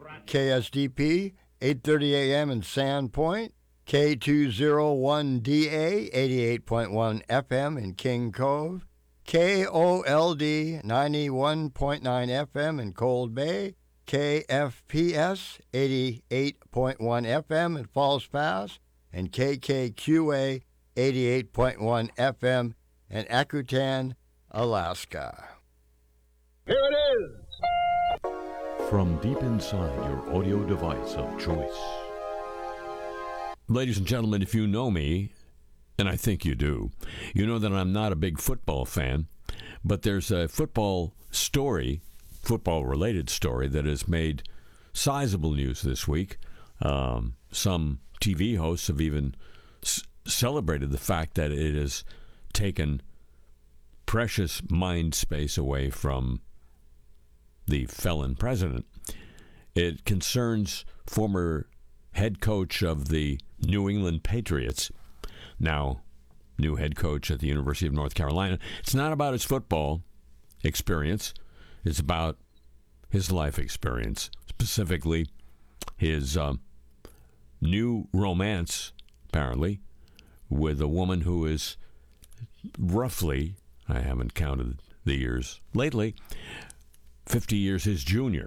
KSDP, 8:30 a.m. in Sandpoint, K201DA, 88.1 FM in King Cove, KOLD, 91.9 FM in Cold Bay, KFPS, 88.1 FM in Falls Pass, and KKQA, 88.1 FM in Akutan, Alaska. Here it is! From deep inside your audio device of choice. Ladies and gentlemen, if you know me, and I think you do, you know that I'm not a big football fan, but there's a football-related story that has made sizable news this week. Some TV hosts have even celebrated the fact that it has taken precious mind space away from the felon president. It concerns former head coach of the New England Patriots, now new head coach at the University of North Carolina. It's not about his football experience. It's about his life experience, specifically his new romance, apparently, with a woman who is roughly, I haven't counted the years lately, 50 years his junior.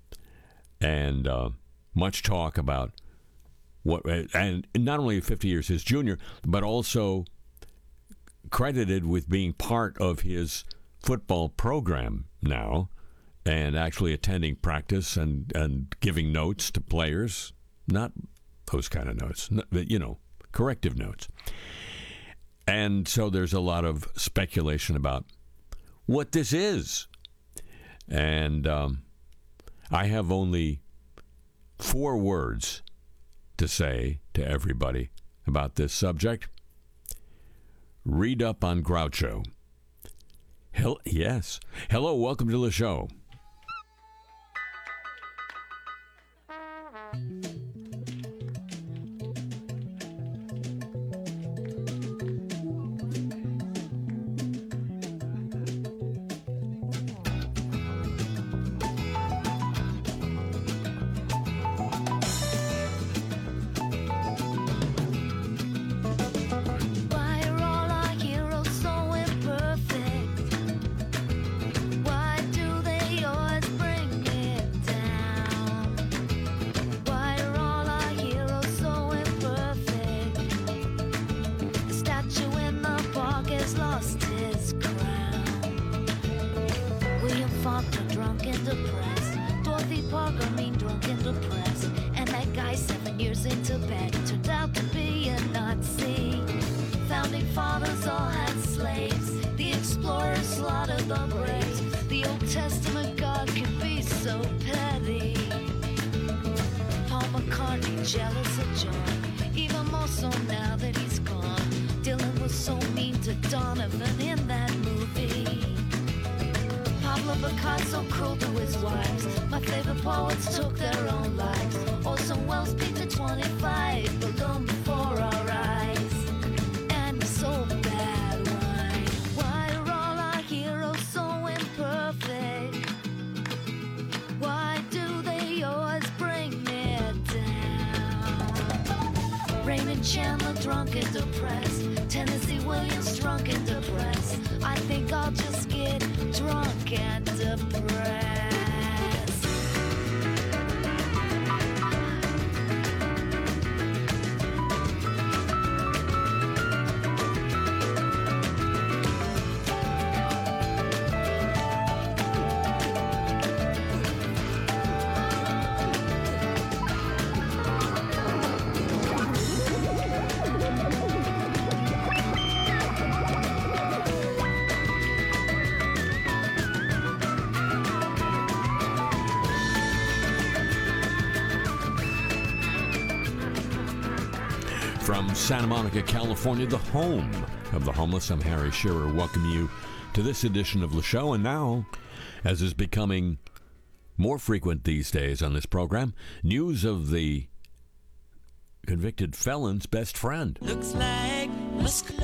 And much talk about what, and not only 50 years his junior, but also credited with being part of his football program now, and actually attending practice and giving notes to players. Not those kind of notes, but, corrective notes. And so there's a lot of speculation about what this is. And I have only 4 words to say to everybody about this subject. Read up on Groucho. Yes. Hello, welcome to the show. From Santa Monica, California, the home of the homeless, I'm Harry Shearer, welcoming you to this edition of the show. And now, as is becoming more frequent these days on this program, news of the convicted felon's best friend. Looks like Muscular.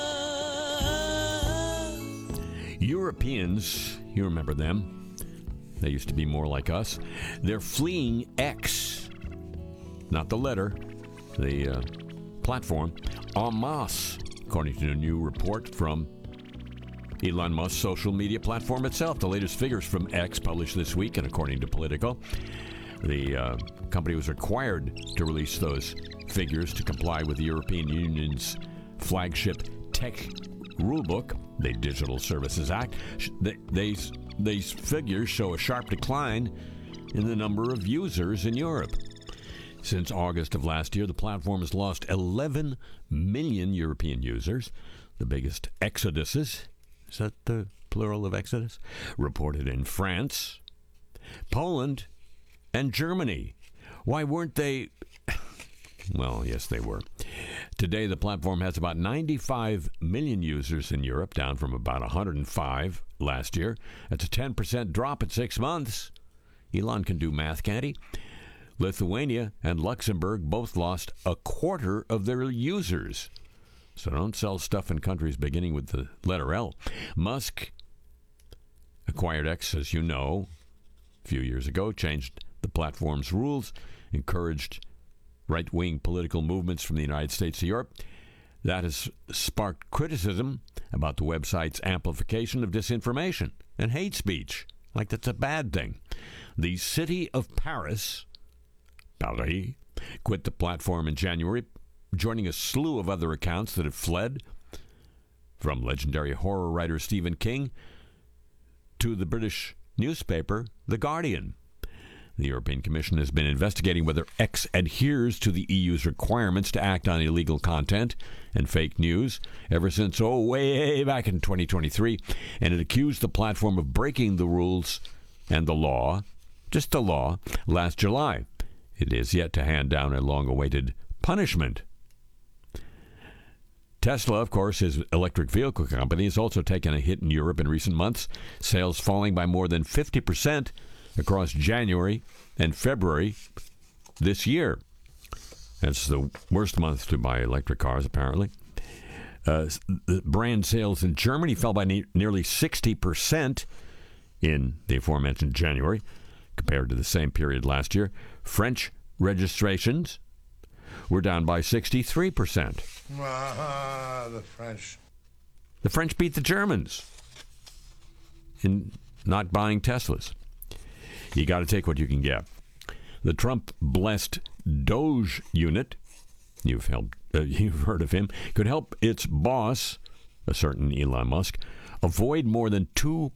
Europeans, you remember them, They used to be more like us. They're fleeing X, not the letter, the platform, en masse, according to a new report from Elon Musk's social media platform itself. The latest figures from X published this week, and according to Politico, the company was required to release those figures to comply with the European Union's flagship tech rulebook, the Digital Services Act. These figures show a sharp decline in the number of users in Europe. Since August of last year, the platform has lost 11 million European users. The biggest exoduses, is that the plural of exodus? Reported in France, Poland, and Germany. Why weren't they? Well, yes, they were. Today, the platform has about 95 million users in Europe, down from about 105 last year. That's a 10% drop in 6 months. Elon can do math, can't he? Lithuania and Luxembourg both lost a quarter of their users. So don't sell stuff in countries beginning with the letter L. Musk acquired X, as you know, a few years ago, changed the platform's rules, encouraged right-wing political movements from the United States to Europe. That has sparked criticism about the website's amplification of disinformation and hate speech, like that's a bad thing. The city of Paris quit the platform in January, joining a slew of other accounts that have fled, from legendary horror writer Stephen King to the British newspaper The Guardian. The European Commission has been investigating whether X adheres to the EU's requirements to act on illegal content and fake news ever since, way back in 2023, and it accused the platform of breaking the rules and the law, just the law, last July. It is yet to hand down a long-awaited punishment. Tesla, of course, his electric vehicle company, has also taken a hit in Europe in recent months, sales falling by more than 50% across January and February this year. That's the worst month to buy electric cars, apparently. The brand sales in Germany fell by nearly 60% in the aforementioned January, compared to the same period last year. French registrations were down by 63%. The French. The French beat the Germans in not buying Teslas. You got to take what you can get. The Trump-blessed Doge unit, you've heard of him, could help its boss, a certain Elon Musk, avoid more than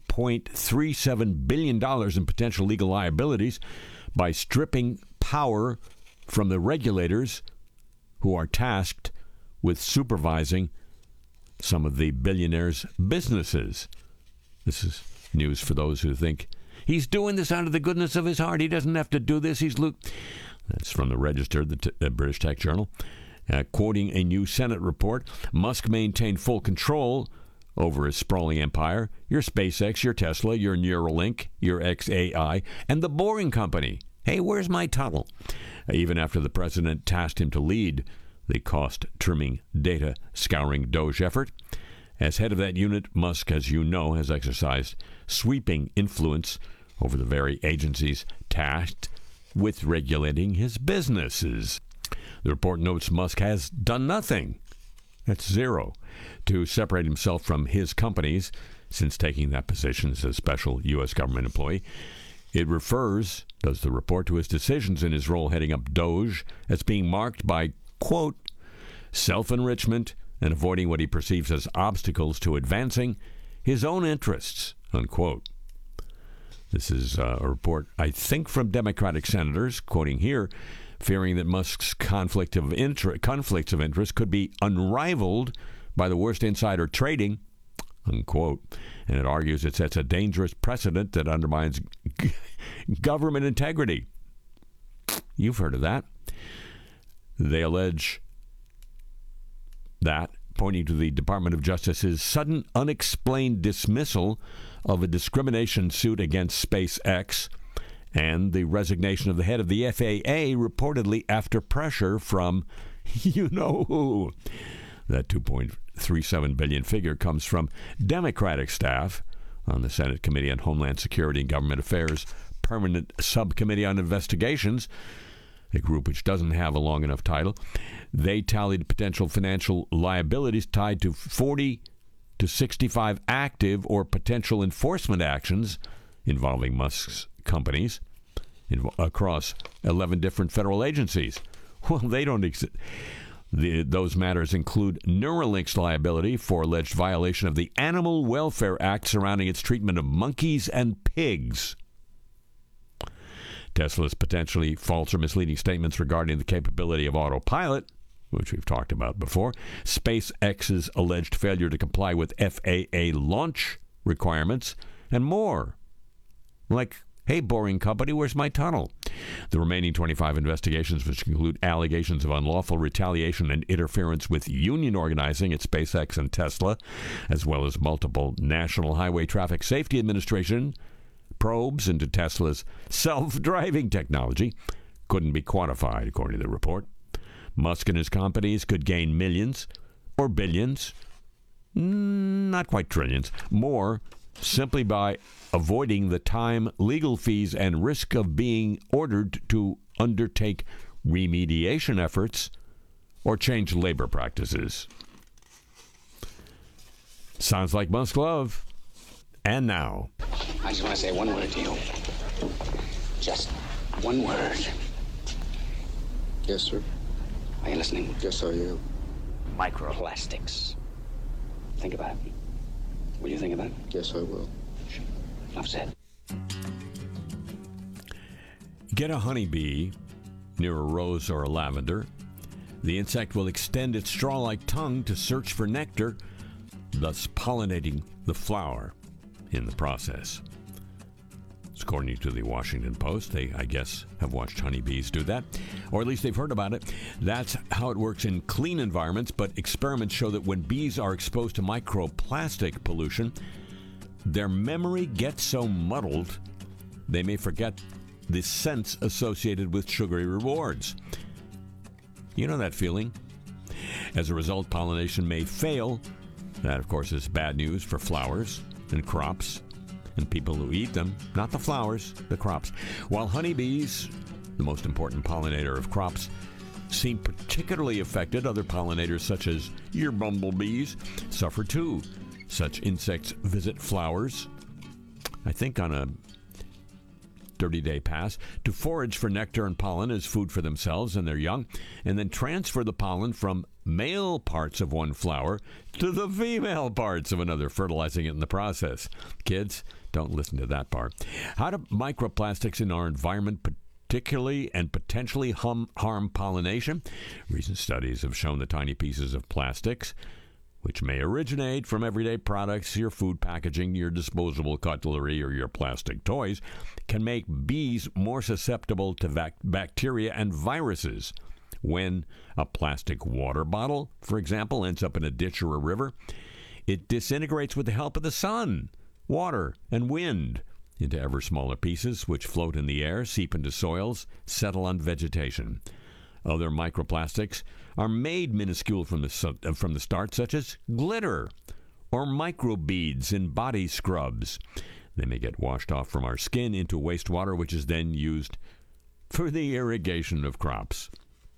$2.37 billion in potential legal liabilities by stripping power from the regulators who are tasked with supervising some of the billionaires' businesses. This is news for those who think he's doing this out of the goodness of his heart. He doesn't have to do this. That's from the Register, the British tech journal. Quoting a new Senate report, Musk maintained full control over his sprawling empire, your SpaceX, your Tesla, your Neuralink, your XAI, and the Boring Company. Hey, where's my tunnel? Even after the president tasked him to lead the cost-trimming, data-scouring Doge effort. As head of that unit, Musk, as you know, has exercised sweeping influence over the very agencies tasked with regulating his businesses. The report notes Musk has done nothing. That's zero. To separate himself from his companies since taking that position as a special U.S. government employee. It refers, does the report, to his decisions in his role heading up Doge as being marked by, quote, self-enrichment and avoiding what he perceives as obstacles to advancing his own interests, unquote. This is a report, I think, from Democratic senators, quoting here, fearing that Musk's conflicts of interest could be unrivaled by the worst insider trading, unquote. And it argues it sets a dangerous precedent that undermines government integrity. You've heard of that. They allege that, pointing to the Department of Justice's sudden, unexplained dismissal of a discrimination suit against SpaceX and the resignation of the head of the FAA, reportedly after pressure from you-know-who. That $2.37 billion figure comes from Democratic staff on the Senate Committee on Homeland Security and Government Affairs Permanent Subcommittee on Investigations, a group which doesn't have a long enough title. They tallied potential financial liabilities tied to 40 to 65 active or potential enforcement actions involving Musk's companies across 11 different federal agencies. Well, they don't exist. Those matters include Neuralink's liability for alleged violation of the Animal Welfare Act surrounding its treatment of monkeys and pigs. Tesla's potentially false or misleading statements regarding the capability of autopilot, which we've talked about before, SpaceX's alleged failure to comply with FAA launch requirements, and more. Like, hey, boring company, where's my tunnel? The remaining 25 investigations, which include allegations of unlawful retaliation and interference with union organizing at SpaceX and Tesla, as well as multiple National Highway Traffic Safety Administration probes into Tesla's self-driving technology, couldn't be quantified, according to the report. Musk and his companies could gain millions or billions, not quite trillions, more simply by avoiding the time, legal fees, and risk of being ordered to undertake remediation efforts or change labor practices. Sounds like Musk love. And now, I just want to say one word to you. Just one word. Yes, sir. Are you listening? Yes, I am. Microplastics. Think about it. Will you think about it? Yes, I will. Enough said. get a honeybee near a rose or a lavender. The insect will extend its straw-like tongue to search for nectar, thus pollinating the flower in the process. According to the Washington Post, they, I guess, have watched honeybees do that, or at least they've heard about it. That's how it works in clean environments, but experiments show that when bees are exposed to microplastic pollution, their memory gets so muddled, they may forget the scents associated with sugary rewards. You know that feeling? As a result, pollination may fail. That, of course, is bad news for flowers and crops and people who eat them, not the flowers, the crops. While honeybees, the most important pollinator of crops, seem particularly affected, other pollinators such as your bumblebees suffer too. Such insects visit flowers, I think on a 30-day pass, to forage for nectar and pollen as food for themselves and their young, and then transfer the pollen from male parts of one flower to the female parts of another, fertilizing it in the process. Kids, don't listen to that part. How do microplastics in our environment particularly and potentially harm pollination? Recent studies have shown that tiny pieces of plastics, which may originate from everyday products, your food packaging, your disposable cutlery, or your plastic toys, can make bees more susceptible to bacteria and viruses. When a plastic water bottle, for example, ends up in a ditch or a river, it disintegrates with the help of the sun, water, and wind into ever smaller pieces, which float in the air, seep into soils, settle on vegetation. Other microplastics are made minuscule from the start, such as glitter or microbeads in body scrubs. They may get washed off from our skin into wastewater, which is then used for the irrigation of crops.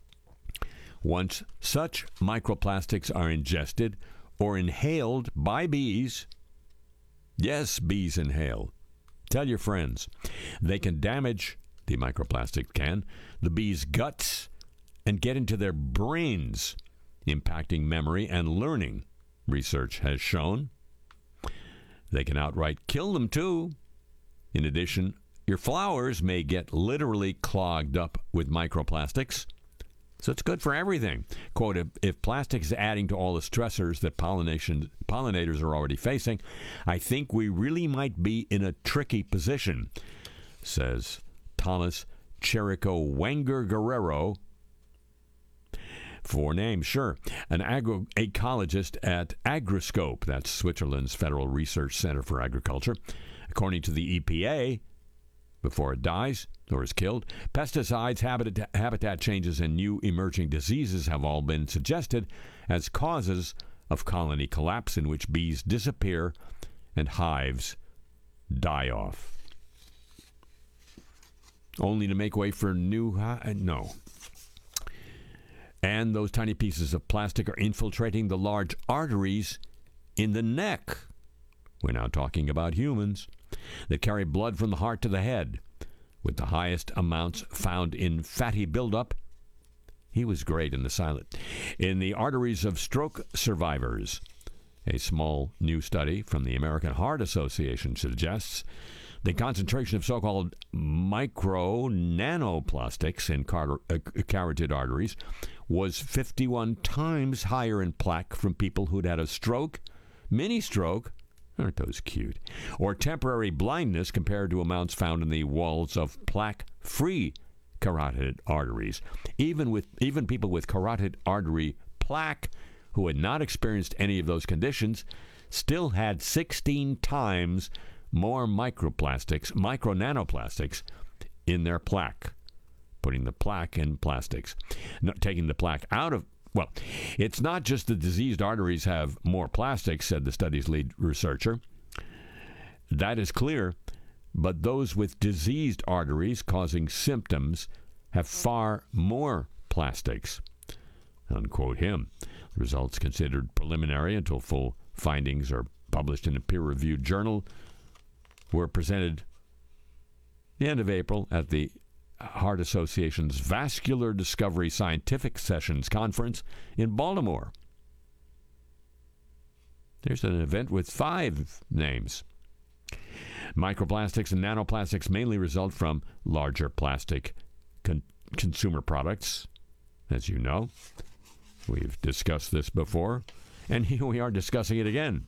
Once such microplastics are ingested or inhaled by bees, yes, bees inhale. Tell your friends. They can damage, the microplastic can, the bees' guts and get into their brains, impacting memory and learning, research has shown. They can outright kill them, too. In addition, your flowers may get literally clogged up with microplastics. So it's good for everything. Quote, if plastic is adding to all the stressors that pollinators are already facing, I think we really might be in a tricky position, says Thomas Cherico Wenger Guerrero. For name, sure. An agroecologist at Agriscope, that's Switzerland's Federal Research Center for Agriculture. According to the EPA, before it dies or is killed, pesticides, habitat changes, and new emerging diseases have all been suggested as causes of colony collapse in which bees disappear and hives die off, only to make way for new no. And those tiny pieces of plastic are infiltrating the large arteries in the neck. We're now talking about humans that carry blood from the heart to the head, with the highest amounts found in fatty buildup. He was great in the silent. In the arteries of stroke survivors. A small new study from the American Heart Association suggests the concentration of so-called micro-nanoplastics in carotid arteries was 51 times higher in plaque from people who'd had a stroke, mini-stroke, aren't those cute, or temporary blindness compared to amounts found in the walls of plaque-free carotid arteries. Even people with carotid artery plaque who had not experienced any of those conditions still had 16 times more micro-nanoplastics in their plaque, putting the plaque in plastics. Taking the plaque out of, well, it's not just the diseased arteries have more plastics, said the study's lead researcher. That is clear, but those with diseased arteries causing symptoms have far more plastics. Unquote him. The results considered preliminary until full findings are published in a peer-reviewed journal were presented the end of April at the Heart Association's Vascular Discovery Scientific Sessions Conference in Baltimore. There's an event with 5 names. Microplastics and nanoplastics mainly result from larger plastic consumer products, as you know. We've discussed this before, and here we are discussing it again.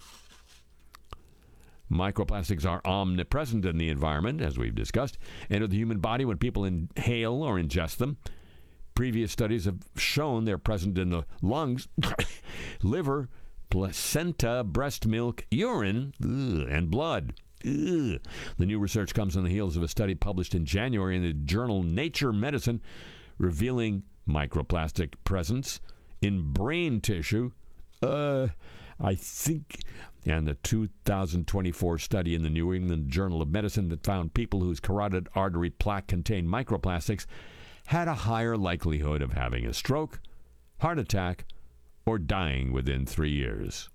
Microplastics are omnipresent in the environment, as we've discussed, enter the human body when people inhale or ingest them. Previous studies have shown they're present in the lungs, liver, placenta, breast milk, urine, and blood. The new research comes on the heels of a study published in January in the journal Nature Medicine revealing microplastic presence in brain tissue. And the 2024 study in the New England Journal of Medicine that found people whose carotid artery plaque contained microplastics had a higher likelihood of having a stroke, heart attack, or dying within 3 years.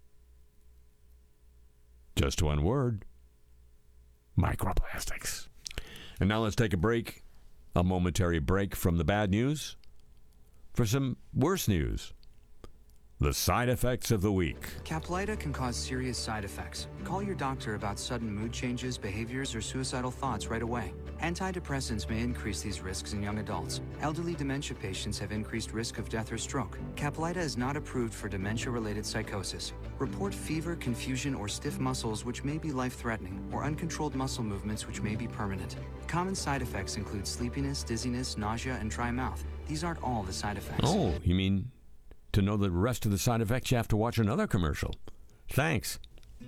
Just one word: microplastics. And now let's take a momentary break from the bad news for some worse news. The side effects of the week. Caplyta can cause serious side effects. Call your doctor about sudden mood changes, behaviors, or suicidal thoughts right away. Antidepressants may increase these risks in young adults. Elderly dementia patients have increased risk of death or stroke. Caplyta is not approved for dementia-related psychosis. Report fever, confusion, or stiff muscles which may be life-threatening, or uncontrolled muscle movements which may be permanent. Common side effects include sleepiness, dizziness, nausea, and dry mouth. These aren't all the side effects. Oh, you mean to know the rest of the side effects, you have to watch another commercial. Thanks.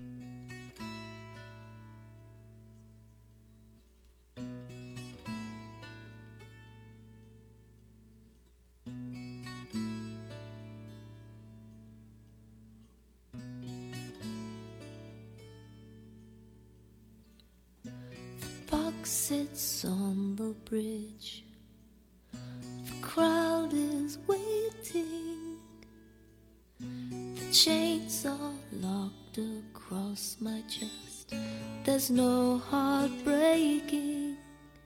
The box sits on the bridge. The crowd is waiting. The chains are locked across my chest. There's no heart breaking.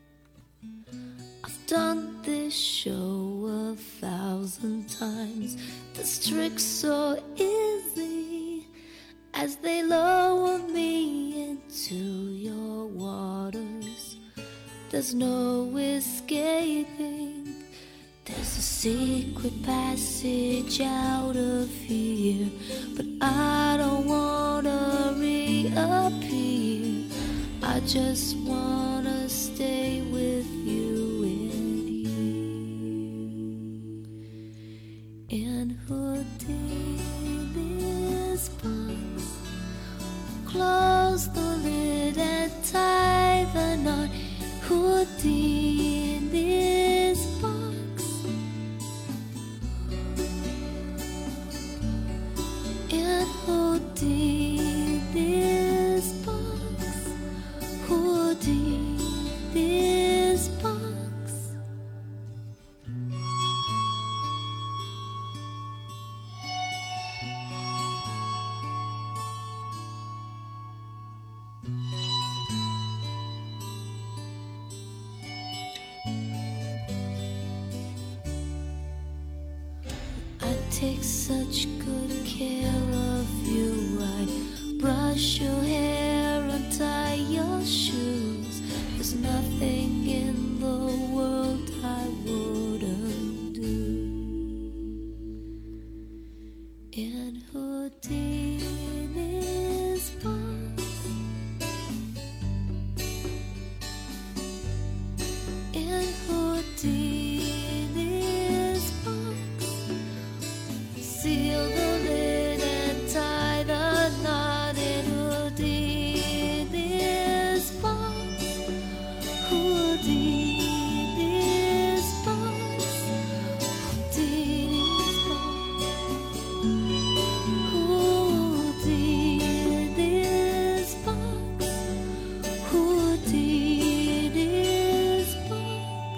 I've done this show 1,000 times. The tricks so easy as they lower me into your waters. There's no escaping. There's a secret passage out of here, but I don't wanna reappear. I just wanna stay with you in here. And who did this box? Close the lid and tie the knot. Who did this box? And who did this box? take such good care of you. I'd brush your hair, untie your shoes. There's nothing in the world I wouldn't do. In Houdini's box, in Houdini's box, seal the lid and tie the knot. In Houdini's box, Houdini's box, Houdini's box, Houdini's box, Houdini's box.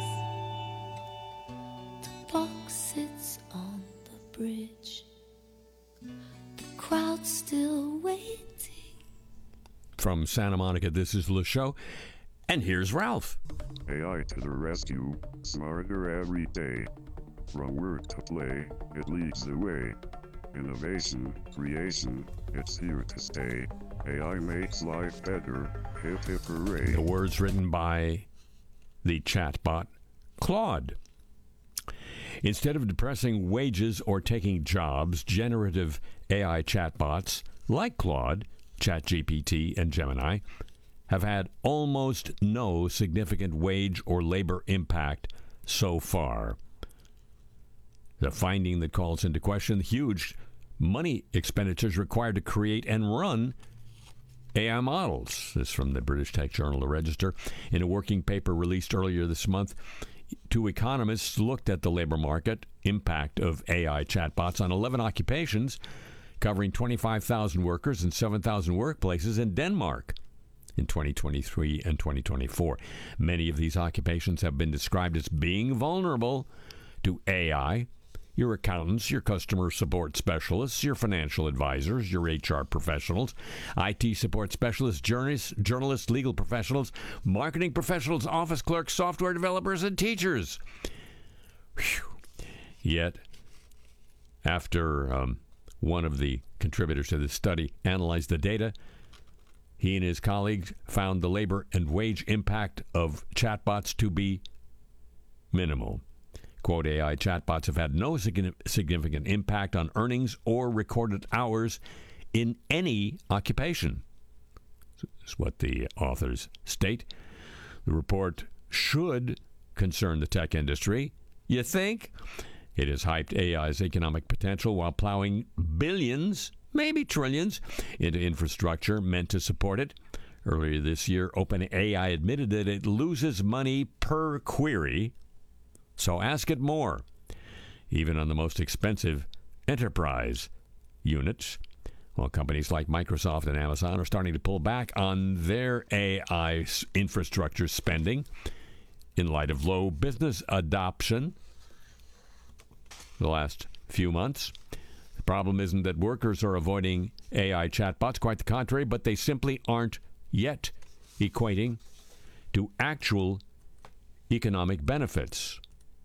The box sits on the bridge. The crowd's still waiting. From Santa Monica, this is Le Show. And here's Ralph. AI to the rescue, smarter every day. From work to play, it leads the way. Innovation, creation, it's here to stay. AI makes life better. Hip hip hooray. The words written by the chatbot Claude. Instead of depressing wages or taking jobs, generative AI chatbots like Claude, ChatGPT, and Gemini have had almost no significant wage or labor impact so far. The finding that calls into question the huge money expenditures required to create and run AI models. This is from the British tech journal The Register. In a working paper released earlier this month, two economists looked at the labor market impact of AI chatbots on 11 occupations, covering 25,000 workers and 7,000 workplaces in Denmark in 2023 and 2024. Many of these occupations have been described as being vulnerable to AI. Your accountants, your customer support specialists, your financial advisors, your HR professionals, IT support specialists, journalists, legal professionals, marketing professionals, office clerks, software developers, and teachers. Whew. Yet, after one of the contributors to this study analyzed the data, he and his colleagues found the labor and wage impact of chatbots to be minimal. Quote, AI chatbots have had no significant impact on earnings or recorded hours in any occupation. That's what the authors state. The report should concern the tech industry. You think? It has hyped AI's economic potential while plowing billions, maybe trillions, into infrastructure meant to support it. Earlier this year, OpenAI admitted that it loses money per query. So ask it more, even on the most expensive enterprise units. While companies like Microsoft and Amazon are starting to pull back on their AI infrastructure spending in light of low business adoption the last few months. The problem isn't that workers are avoiding AI chatbots, quite the contrary, but they simply aren't yet equating to actual economic benefits.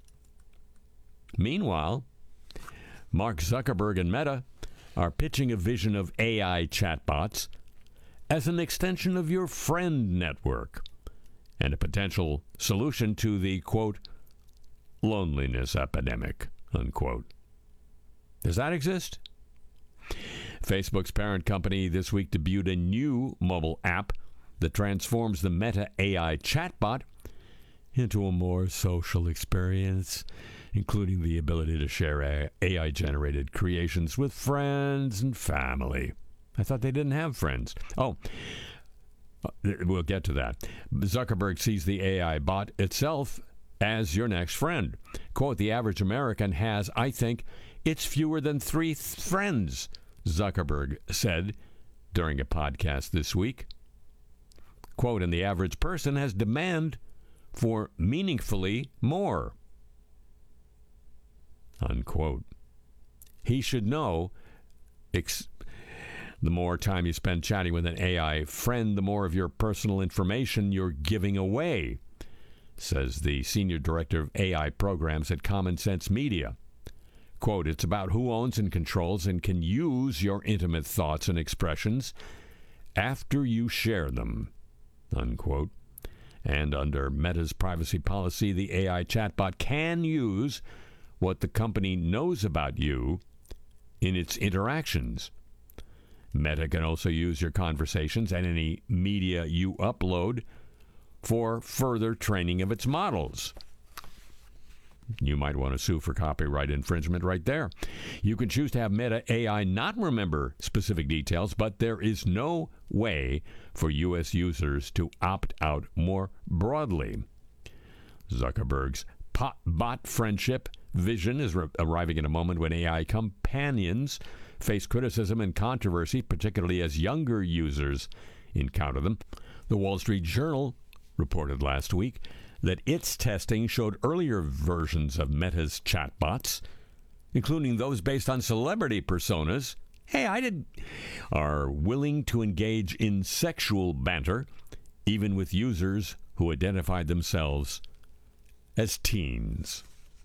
Meanwhile, Mark Zuckerberg and Meta are pitching a vision of AI chatbots as an extension of your friend network and a potential solution to the, quote, loneliness epidemic, unquote. Does that exist? Facebook's parent company this week debuted a new mobile app that transforms the Meta AI chatbot into a more social experience, including the ability to share AI-generated creations with friends and family. I thought they didn't have friends. Oh, we'll get to that. Zuckerberg sees the AI bot itself as your next friend. Quote, the average American has, I think, it's fewer than 3 friends, Zuckerberg said during a podcast this week. Quote, and the average person has demand for meaningfully more, unquote. He should know the more time you spend chatting with an AI friend, the more of your personal information you're giving away, says the senior director of AI programs at Common Sense Media. Quote, it's about who owns and controls and can use your intimate thoughts and expressions after you share them, unquote. And under Meta's privacy policy, the AI chatbot can use what the company knows about you in its interactions. Meta can also use your conversations and any media you upload for further training of its models. You might want to sue for copyright infringement right there. You can choose to have Meta AI not remember specific details, but there is no way for U.S. users to opt out more broadly. Zuckerberg's bot friendship vision is arriving in a moment when AI companions face criticism and controversy, particularly as younger users encounter them. The Wall Street Journal reported last week that its testing showed earlier versions of Meta's chatbots, including those based on celebrity personas, are willing to engage in sexual banter, even with users who identified themselves as teens.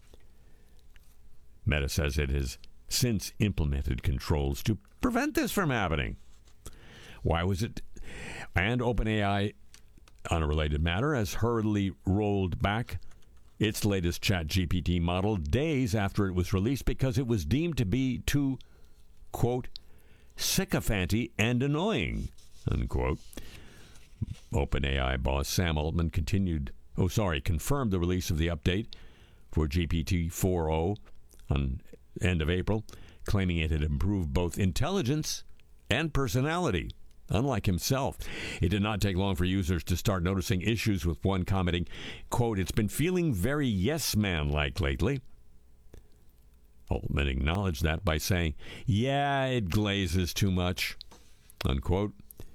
Meta says it has since implemented controls to prevent this from happening. Why was it? And OpenAI, on a related matter, has hurriedly rolled back its latest ChatGPT model days after it was released because it was deemed to be too, quote, sycophanty and annoying, unquote. OpenAI boss Sam Altman confirmed the release of the update for GPT-4o on end of April, claiming it had improved both intelligence and personality. Unlike himself, it did not take long for users to start noticing issues, with one commenting, quote, it's been feeling very yes-man-like lately. Altman acknowledged that by saying, yeah, it glazes too much, unquote.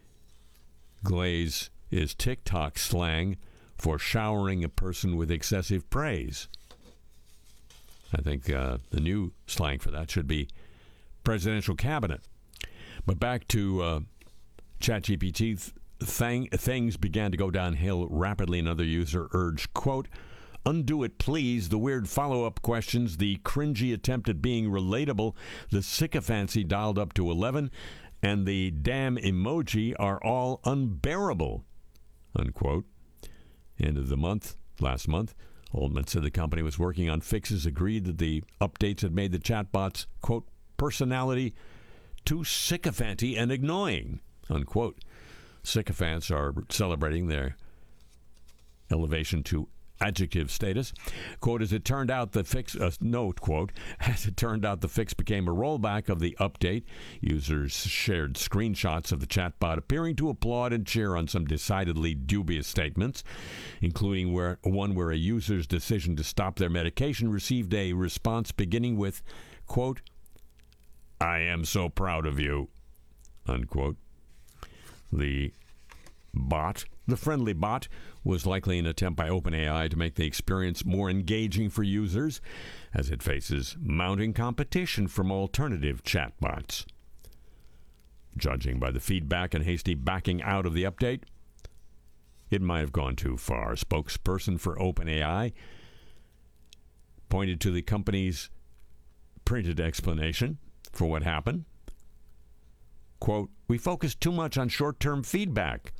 Glaze is TikTok slang for showering a person with excessive praise. I think the new slang for that should be presidential cabinet. But back to ChatGPT, things began to go downhill rapidly. Another user urged, quote, undo it, please. The weird follow-up questions, the cringy attempt at being relatable, the sycophancy dialed up to 11, and the damn emoji are all unbearable, unquote. End of the month, last month, Altman said the company was working on fixes, agreed that the updates had made the chatbots, quote, personality too sycophanty and annoying, unquote. Sycophants are celebrating their elevation to adjective status. Quote, as it turned out, the fix, note, quote, as it turned out, the fix became a rollback of the update. Users shared screenshots of the chatbot appearing to applaud and cheer on some decidedly dubious statements, including one where a user's decision to stop their medication received a response beginning with, quote, I am so proud of you, unquote. The friendly bot, was likely an attempt by OpenAI to make the experience more engaging for users as it faces mounting competition from alternative chatbots. Judging by the feedback and hasty backing out of the update, it might have gone too far. A spokesperson for OpenAI pointed to the company's printed explanation for what happened. Quote, we focused too much on short-term feedback.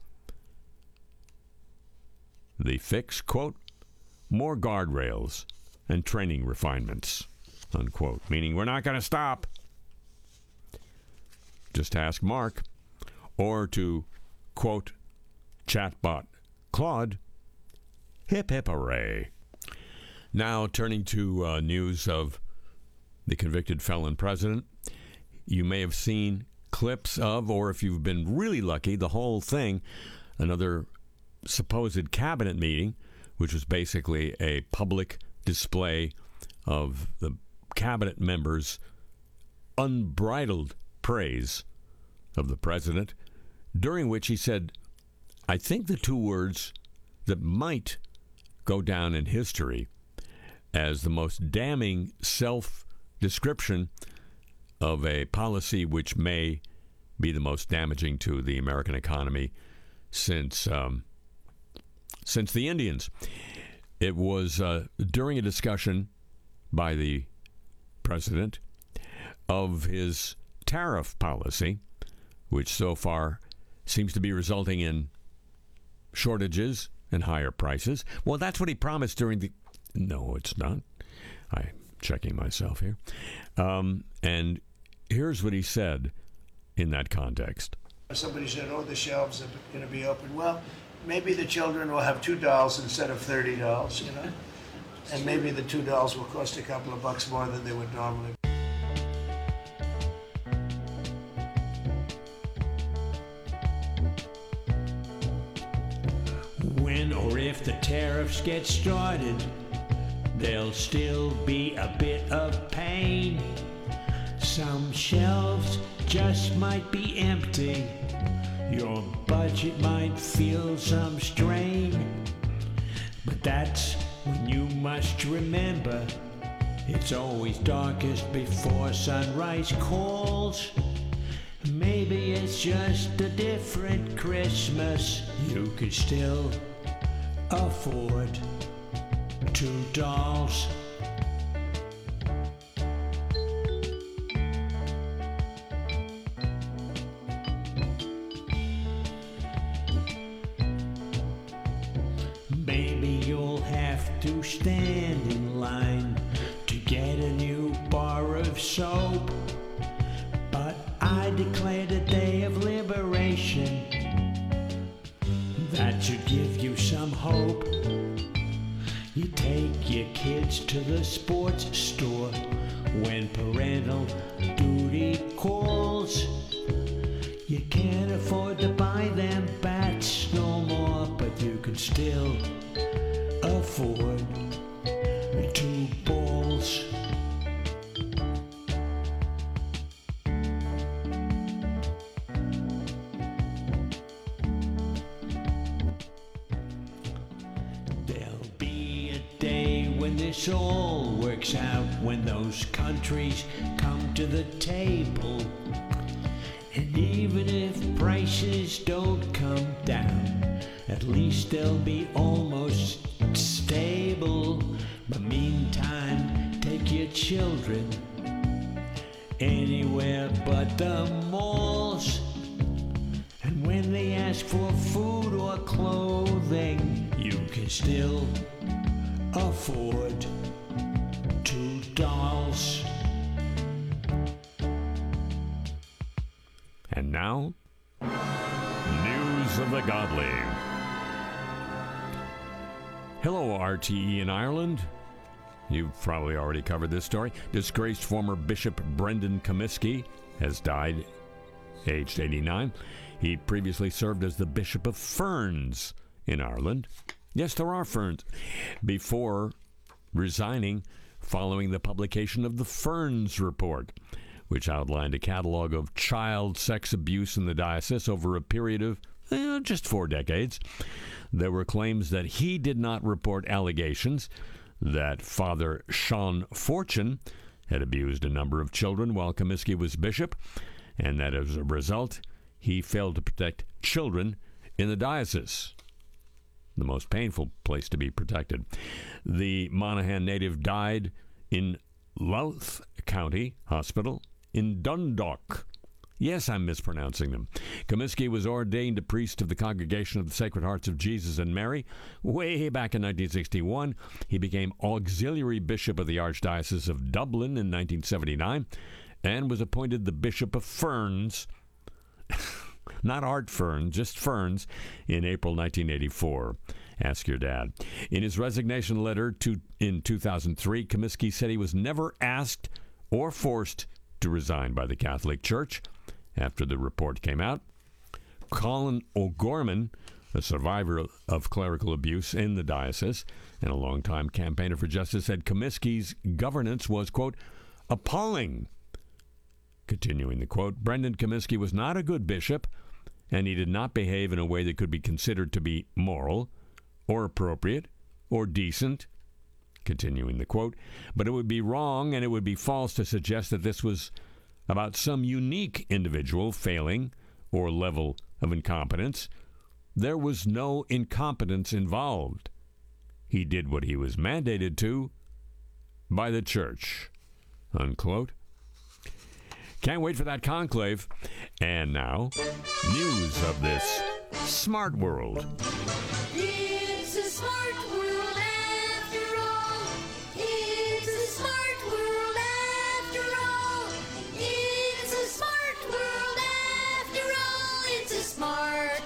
The fix, quote, more guardrails and training refinements, unquote, meaning we're not going to stop. Just ask Mark. Or to, quote, chatbot Claude, hip hip hooray. Now turning to news of the convicted felon president. You may have seen clips of, or if you've been really lucky, the whole thing, another supposed cabinet meeting, which was basically a public display of the cabinet members' unbridled praise of the president, during which he said, I think the two words that might go down in history as the most damning self-description of a policy which may be the most damaging to the American economy since the Indians. It was during a discussion by the president, of his tariff policy, which so far seems to be resulting in shortages and higher prices. Well, that's what he promised during the... No, it's not. I'm checking myself here. And here's what he said in that context. Somebody said, oh, the shelves are going to be open. Well, maybe the children will have $2 instead of $30, you know? And maybe the $2 will cost a couple of bucks more than they would normally. When or if the tariffs get started, there'll still be a bit of pain. Some shelves just might be empty. Your budget might feel some strain. But that's when you must remember, it's always darkest before sunrise calls. Maybe it's just a different Christmas. You can still afford $2. Maybe you'll have to stand in line to get a new bar of soap. But I declared a day of liberation that should give you some hope. You take your kids to the sports store when parental duty calls. You can't afford to buy them bats no more, but you can still afford 2 balls. There'll be a day when this all works out, when those countries come to the table. And even if prices don't come down, at least they'll be almost stable. But meantime, take your children anywhere but the malls. And when they ask for food or clothing, you can still afford $2. And now, News of the Godly. Hello, RTE in Ireland. You've probably already covered this story. Disgraced former Bishop Brendan Comiskey has died, aged 89. He previously served as the Bishop of Ferns in Ireland. Yes, there are ferns. Before resigning following the publication of the Ferns Report, which outlined a catalog of child sex abuse in the diocese over a period of just 4 decades. There were claims that he did not report allegations that Father Sean Fortune had abused a number of children while Comiskey was bishop, and that as a result, he failed to protect children in the diocese, the most painful place to be protected. The Monaghan native died in Louth County Hospital in Dundalk. Yes, I'm mispronouncing them. Comiskey was ordained a priest of the Congregation of the Sacred Hearts of Jesus and Mary way back in 1961. He became auxiliary bishop of the Archdiocese of Dublin in 1979 and was appointed the Bishop of Ferns, not Art Fern, just Ferns, in April 1984. Ask your dad. In his resignation letter in 2003, Comiskey said he was never asked or forced to resign by the Catholic Church. After the report came out, Colin O'Gorman, a survivor of clerical abuse in the diocese and a longtime campaigner for justice, said Comiskey's governance was, quote, appalling. Continuing the quote, Brendan Comiskey was not a good bishop, and he did not behave in a way that could be considered to be moral or appropriate or decent. Continuing the quote, but it would be wrong and it would be false to suggest that this was about some unique individual failing or level of incompetence. There was no incompetence involved. He did what he was mandated to by the church. unquote. Can't wait for that conclave. And now, news of this smart world. It's a smart world after all. It's a smart world after all. It's a smart world after all. It's a smart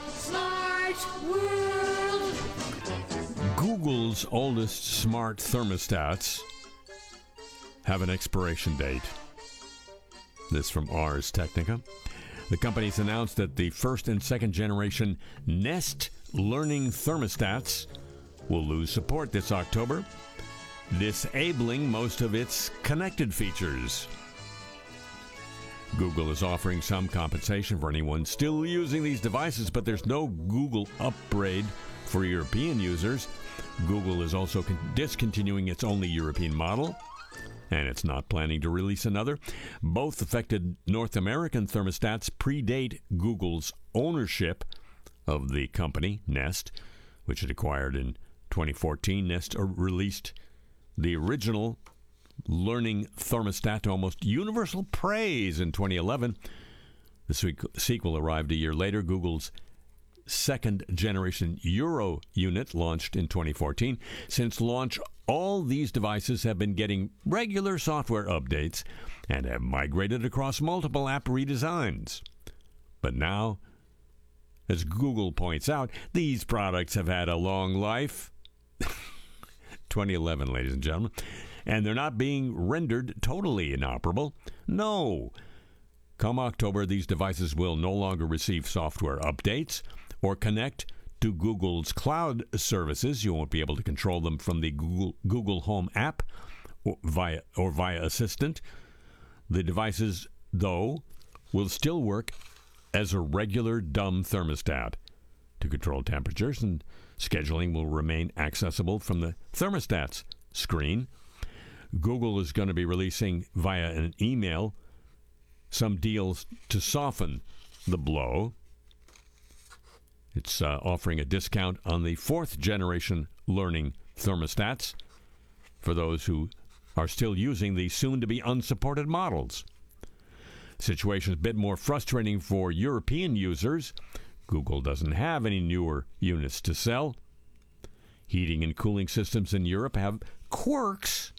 world. Google's oldest smart thermostats have an expiration date. This from Ars Technica. The company's announced that the first and second generation Nest Learning thermostats will lose support this October, disabling most of its connected features. Google is offering some compensation for anyone still using these devices, but there's no Google upgrade for European users. Google is also discontinuing its only European model, and it's not planning to release another. Both affected North American thermostats predate Google's ownership of the company, Nest, which it acquired in 2014. Nest released the original Learning thermostat to almost universal praise in 2011. The sequel arrived a year later. Google's second-generation Euro unit launched in 2014. Since launch, all these devices have been getting regular software updates and have migrated across multiple app redesigns. But now, as Google points out, these products have had a long life. 2011, ladies and gentlemen. And they're not being rendered totally inoperable. No. Come October, these devices will no longer receive software updates or connect to Google's cloud services. You won't be able to control them from the Google Home app or via Assistant. The devices, though, will still work as a regular dumb thermostat. To control temperatures and scheduling will remain accessible from the thermostat's screen. Google is going to be releasing via an email some deals to soften the blow. It's offering a discount on the fourth-generation Learning thermostats for those who are still using the soon-to-be unsupported models. The situation is a bit more frustrating for European users. Google doesn't have any newer units to sell. Heating and cooling systems in Europe have quirks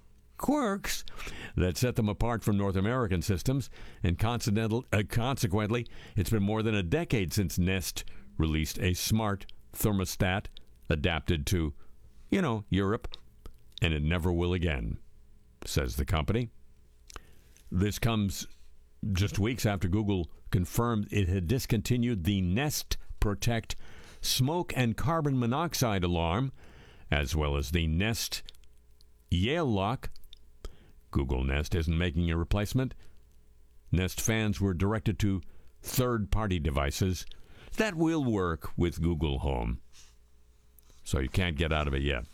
that set them apart from North American systems, and consequently, it's been more than a decade since Nest released a smart thermostat adapted to, Europe, and it never will again, says the company. This comes just weeks after Google confirmed it had discontinued the Nest Protect smoke and carbon monoxide alarm, as well as the Nest Yale Lock. Google Nest isn't making a replacement. Nest fans were directed to third-party devices that will work with Google Home. So you can't get out of it yet.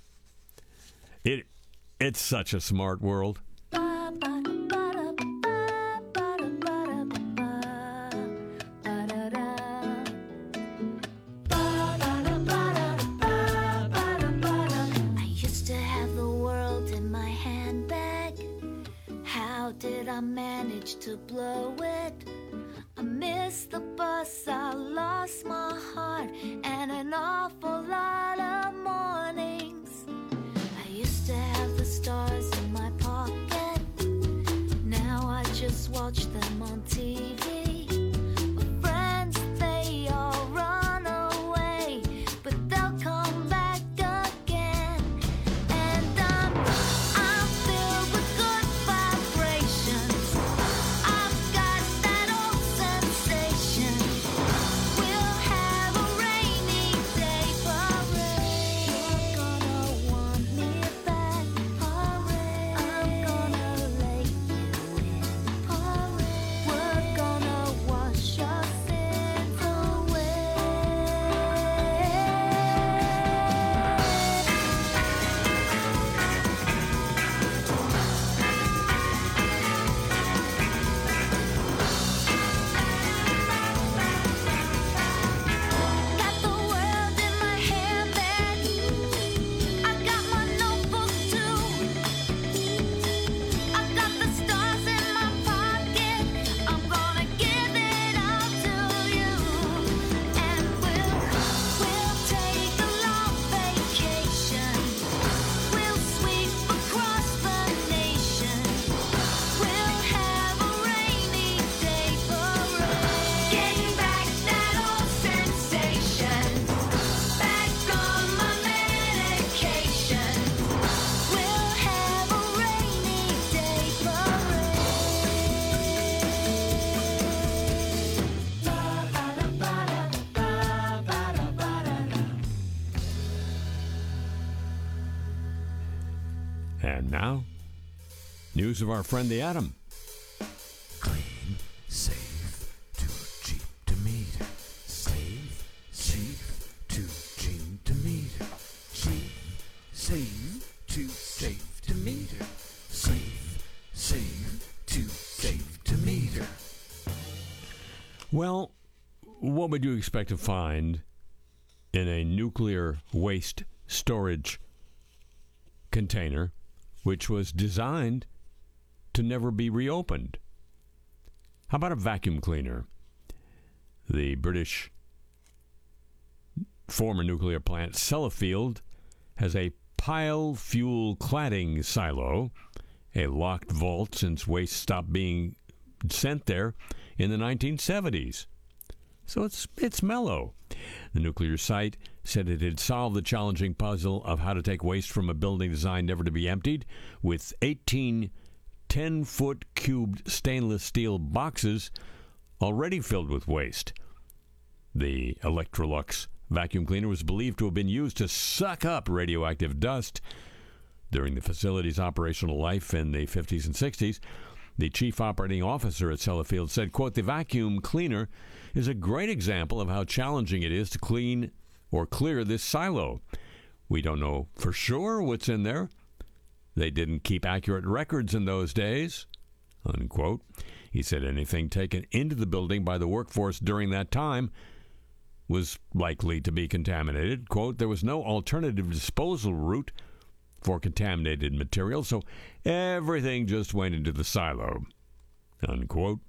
It's such a smart world. I managed to blow it. I missed the bus, I lost my heart, and an awful lot of mornings. I used to have the stars in my pocket. Now I just watch them on TV. My friends, they all run away, but they'll come back again. And I'm filled with good vibrations. I've got that old sensation. We'll have a rainy day parade. And now, news of our friend the atom. Clean, safe, too cheap to meter. Safe, too cheap to meter. Safe, too safe to meter. Safe, too safe to meter. Well, what would you expect to find in a nuclear waste storage container which was designed to never be reopened? How about a vacuum cleaner? The British former nuclear plant Sellafield has a pile fuel cladding silo, a locked vault since waste stopped being sent there in the 1970s. So it's mellow. The nuclear site said it had solved the challenging puzzle of how to take waste from a building designed never to be emptied, with 18 10-foot cubed stainless steel boxes already filled with waste. The Electrolux vacuum cleaner was believed to have been used to suck up radioactive dust during the facility's operational life in the 50s and 60s. The chief operating officer at Sellafield said, quote, "The vacuum cleaner is a great example of how challenging it is to clean or clear this silo. We don't know for sure what's in there. They didn't keep accurate records in those days," unquote. He said anything taken into the building by the workforce during that time was likely to be contaminated. Quote, "There was no alternative disposal route for contaminated material, so everything just went into the silo," unquote.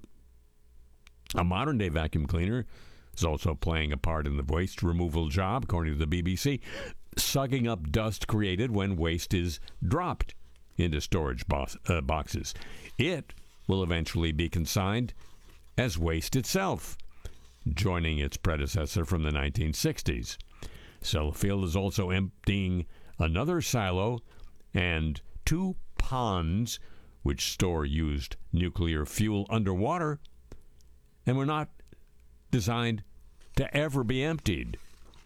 A modern-day vacuum cleaner is also playing a part in the waste removal job, according to the BBC, sucking up dust created when waste is dropped into storage boxes. It will eventually be consigned as waste itself, joining its predecessor from the 1960s. Sellafield is also emptying another silo and 2 ponds which store used nuclear fuel underwater and were not designed to ever be emptied.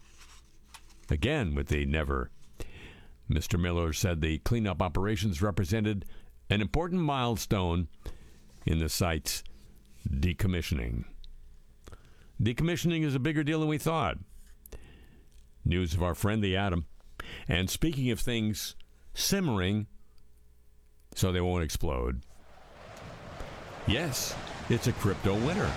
Again, with the never. Mr. Miller said the cleanup operations represented an important milestone in the site's decommissioning. Decommissioning is a bigger deal than we thought. News of our friend the atom. And speaking of things simmering so they won't explode, yes, it's a crypto winter.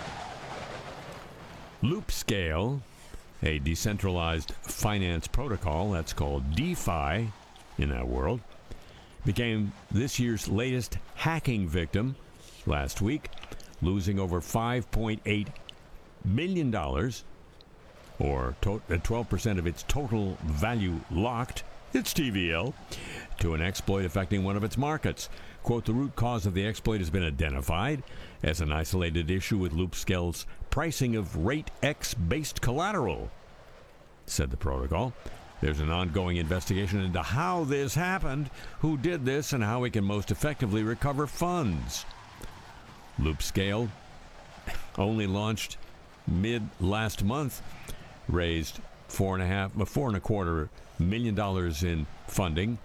Loopscale, a decentralized finance protocol, that's called DeFi in that world, became this year's latest hacking victim last week, losing over $5.8 million, or 12% of its total value locked, it's TVL, to an exploit affecting one of its markets. Quote, "The root cause of the exploit has been identified as an isolated issue with Loopscale's pricing of Rate X-based collateral," said the protocol. "There's an ongoing investigation into how this happened, who did this, and how we can most effectively recover funds." Loopscale, only launched mid last month, raised $4.25 million in funding.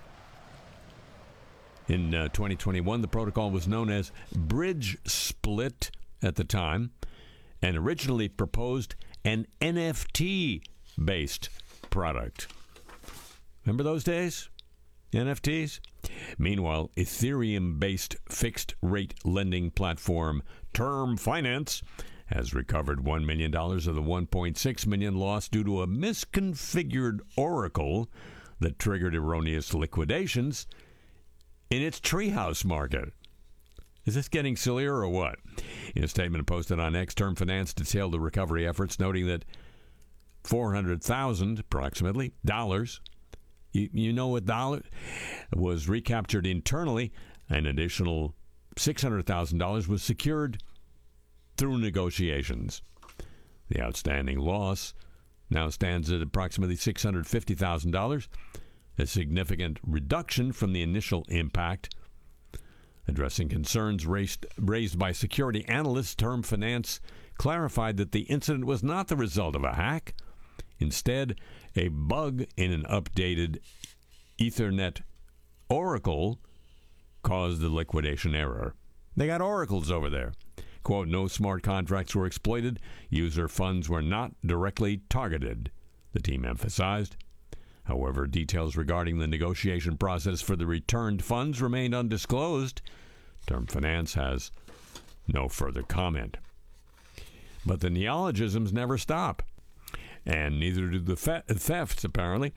In 2021, the protocol was known as Bridge Split at the time, and originally proposed an NFT-based product. Remember those days? NFTs? Meanwhile, Ethereum-based fixed-rate lending platform Term Finance has recovered $1 million of the $1.6 million lost due to a misconfigured oracle that triggered erroneous liquidations in its Treehouse market. Is this getting sillier or what? In a statement posted on X, Term Finance detailed the recovery efforts, noting that $400,000, approximately, you know what dollar, was recaptured internally. An additional $600,000 was secured through negotiations. The outstanding loss now stands at approximately $650,000, a significant reduction from the initial impact. Addressing concerns raised by security analysts, Term Finance clarified that the incident was not the result of a hack. Instead, a bug in an updated Ethernet Oracle caused the liquidation error. They got oracles over there. Quote, no smart contracts were exploited. User funds were not directly targeted, the team emphasized. However, details regarding the negotiation process for the returned funds remained undisclosed. Term Finance has no further comment. But the neologisms never stop, and neither do the thefts, apparently.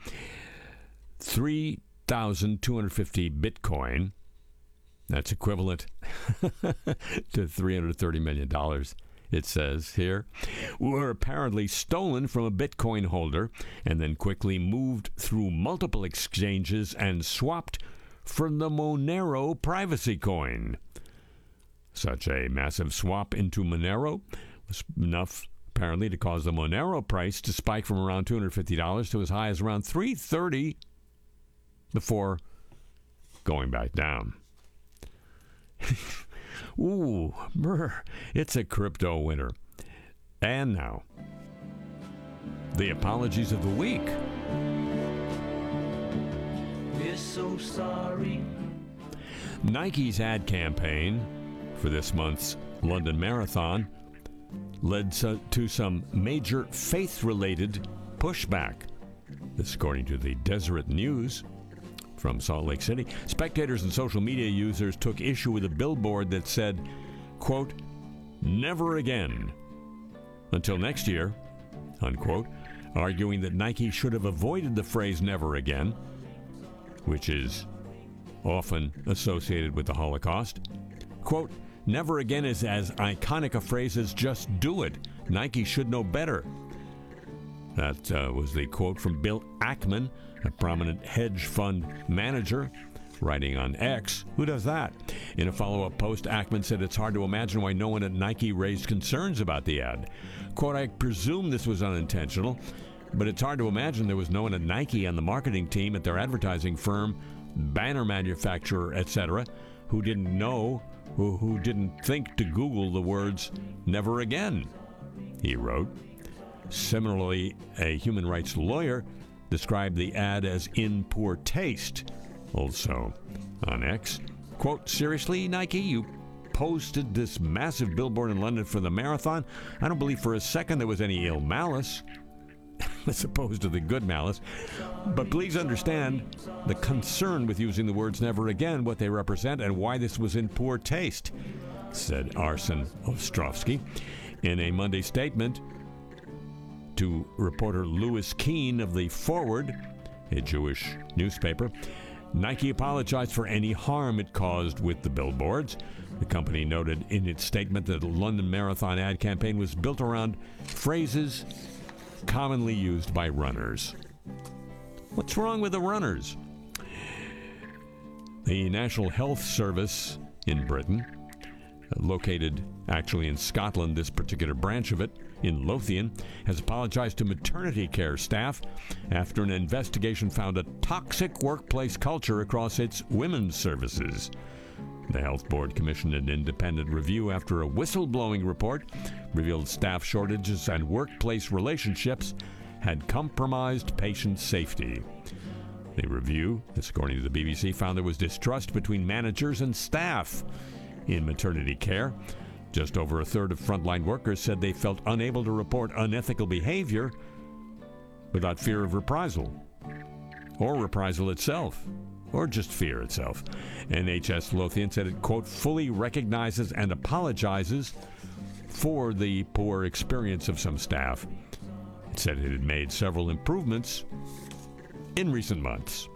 3,250 Bitcoin, that's equivalent to $330 million, it says here, were apparently stolen from a Bitcoin holder and then quickly moved through multiple exchanges and swapped for the Monero privacy coin. Such a massive swap into Monero was enough, apparently, to cause the Monero price to spike from around $250 to as high as around $330 before going back down. Ooh, brr, it's a crypto winter. And now, the apologies of the week. We're so sorry. Nike's ad campaign for this month's London Marathon led to some major faith-related pushback. This according to the Deseret News from Salt Lake City. Spectators and social media users took issue with a billboard that said, quote, never again until next year, unquote, arguing that Nike should have avoided the phrase never again, which is often associated with the Holocaust. Quote, never again is as iconic a phrase as just do it. Nike should know better. That was the quote from Bill Ackman, a prominent hedge fund manager, writing on X. Who does that? In a follow-up post, Ackman said it's hard to imagine why no one at Nike raised concerns about the ad. Quote, I presume this was unintentional, but it's hard to imagine there was no one at Nike on the marketing team at their advertising firm, banner manufacturer, etc., who didn't know, who didn't think to Google the words never again, he wrote. Similarly, a human rights lawyer described the ad as in poor taste. Also on X, quote, seriously, Nike, you posted this massive billboard in London for the marathon? I don't believe for a second there was any ill malice, as opposed to the good malice. But please understand the concern with using the words never again, what they represent, and why this was in poor taste, said Arsen Ostrovsky in a Monday statement to reporter Lewis Keane of The Forward, a Jewish newspaper. Nike apologized for any harm it caused with the billboards. The company noted in its statement that the London Marathon ad campaign was built around phrases commonly used by runners. What's wrong with the runners? The National Health Service in Britain, located actually in Scotland, this particular branch of it, in Lothian, has apologized to maternity care staff after an investigation found a toxic workplace culture across its women's services. The health board commissioned an independent review after a whistleblowing report revealed staff shortages and workplace relationships had compromised patient safety. The review, this according to the BBC, found there was distrust between managers and staff in maternity care. Just over a third of frontline workers said they felt unable to report unethical behavior without fear of reprisal, or reprisal itself, or just fear itself. NHS Lothian said it, quote, fully recognizes and apologizes for the poor experience of some staff. It said it had made several improvements in recent months.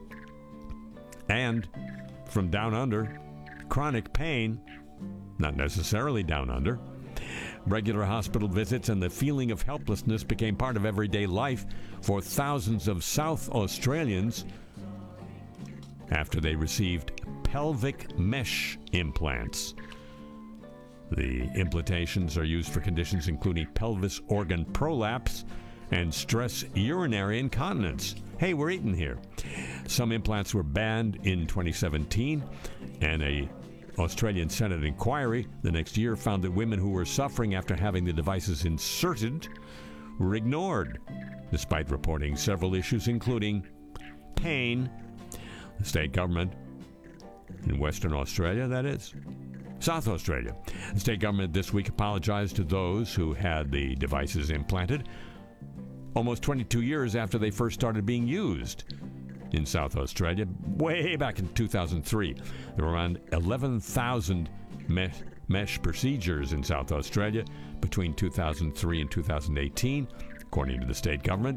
And from down under, chronic pain, not necessarily down under. Regular hospital visits and the feeling of helplessness became part of everyday life for thousands of South Australians after they received pelvic mesh implants. The implantations are used for conditions including pelvis organ prolapse and stress urinary incontinence. Hey, we're eating here. Some implants were banned in 2017, and a Australian Senate inquiry the next year found that women who were suffering after having the devices inserted were ignored, despite reporting several issues including pain, the state government in Western Australia, that is. South Australia. The state government this week apologized to those who had the devices implanted almost 22 years after they first started being used in South Australia, way back in 2003. There were around 11,000 mesh procedures in South Australia between 2003 and 2018, according to the state government.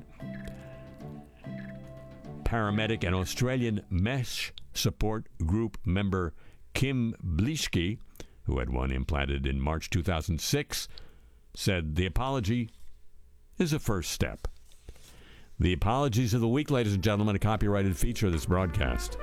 Paramedic and Australian Mesh Support Group member Kim Blischke, who had one implanted in March 2006, said the apology is a first step. The apologies of the week, ladies and gentlemen, a copyrighted feature of this broadcast.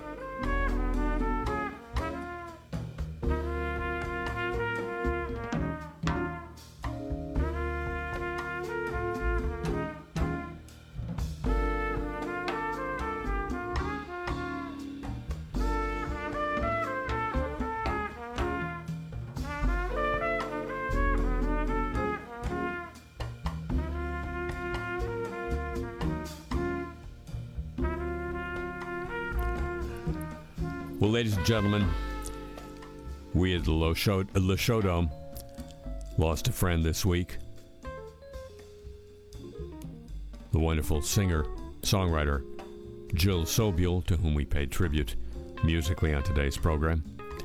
Well, ladies and gentlemen, we at the Le Show Dome lost a friend this week. The wonderful singer, songwriter, Jill Sobule, to whom we paid tribute musically on today's program.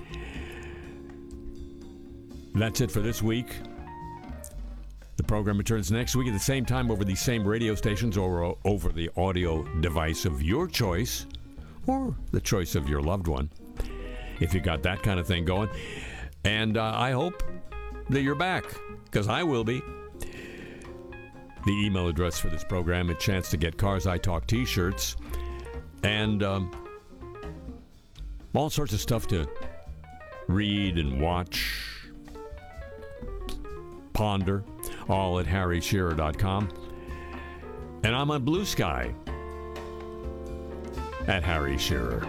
That's it for this week. The program returns next week at the same time over these same radio stations or over the audio device of your choice, or the choice of your loved one, if you got that kind of thing going. And I hope that you're back, because I will be. The email address for this program, a chance to get Cars I Talk t-shirts, and all sorts of stuff to read and watch, ponder, all at harryshearer.com. And I'm on Blue Sky at Harry Shearer.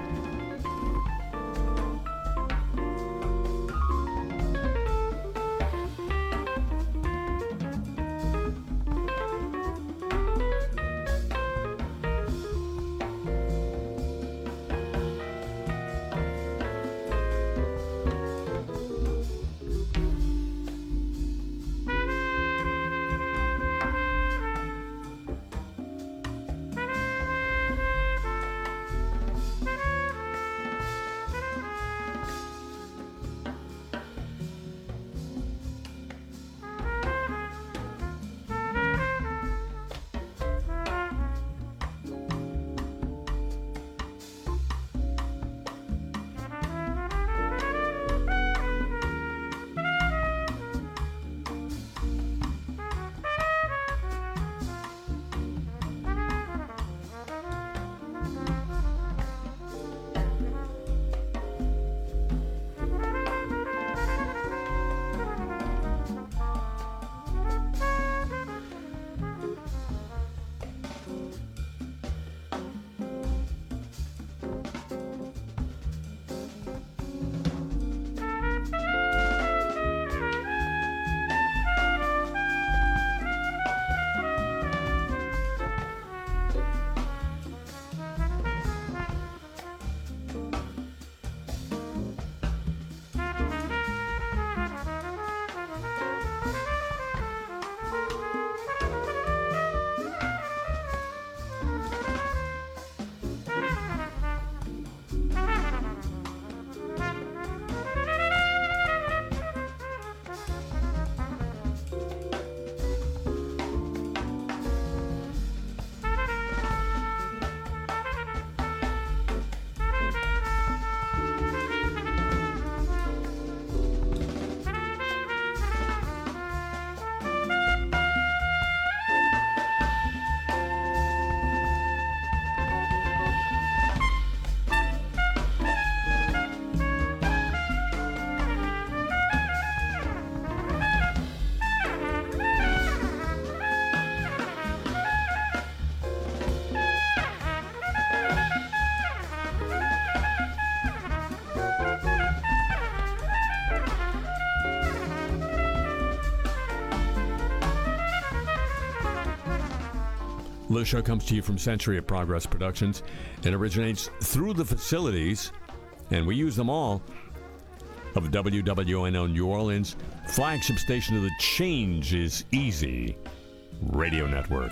The show comes to you from Century of Progress Productions. It originates through the facilities, and we use them all, of WWNO New Orleans, flagship station of the Change is Easy radio network.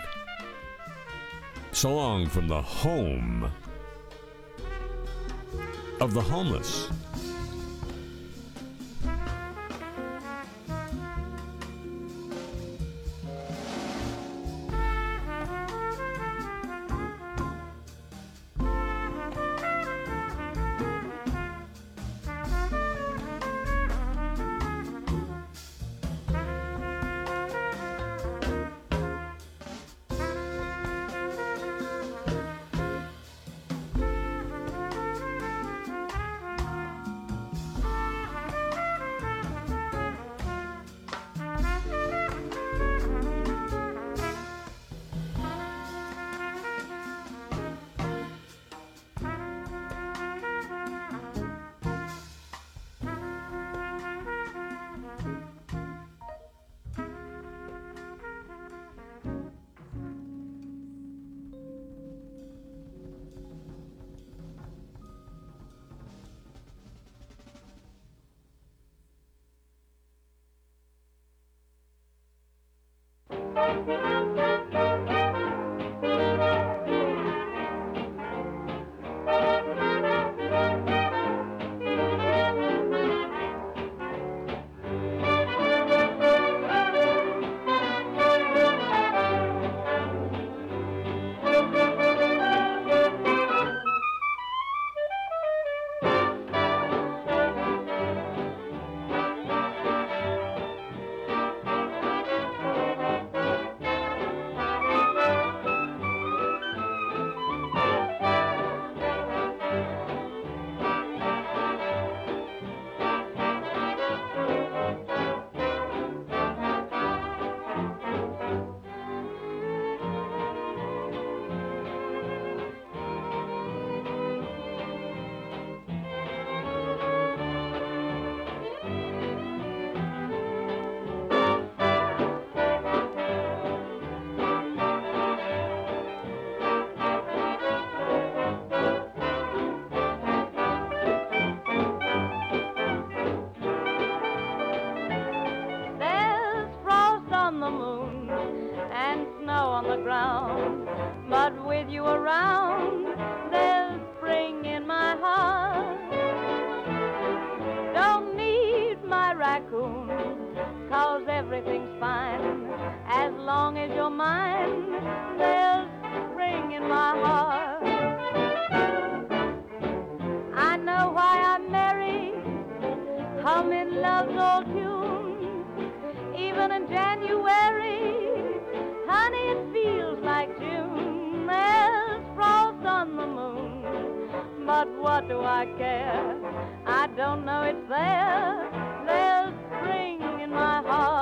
So long from the home of the homeless. What do I care? I don't know it's there. There's spring in my heart.